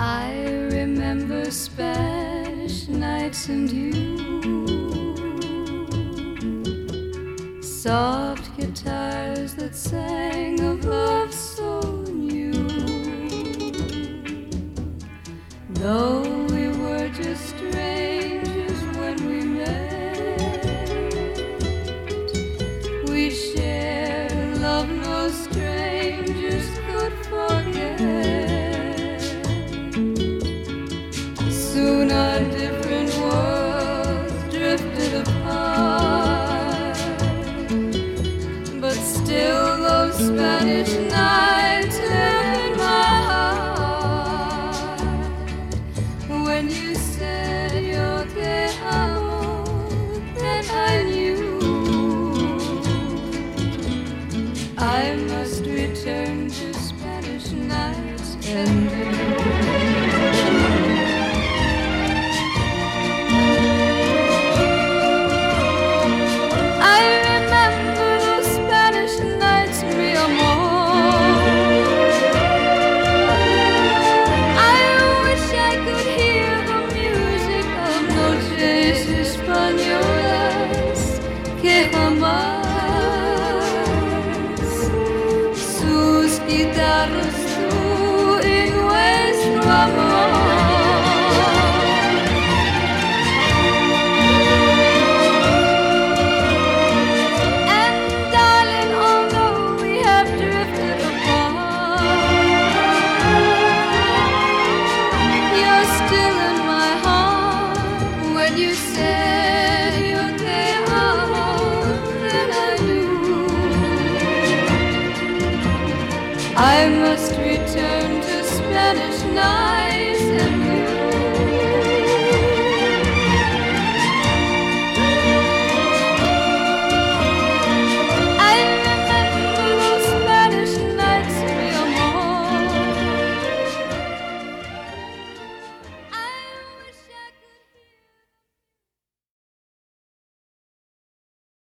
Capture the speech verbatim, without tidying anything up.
I remember Spanish nights and you, soft guitars that sang of love so new. Though we were just strangers when we met, we shared a love no strangers could forget. Soon our different worlds drifted apart, but still those Spanish nights live in my heart. When you said yo te amo, then I knew I must return to Spanish nights and que jamás sus guitarras tú y nuestro amor. And darling, although we have drifted apart, you're still in my heart. When you said yo te amo, I must return to Spanish nights and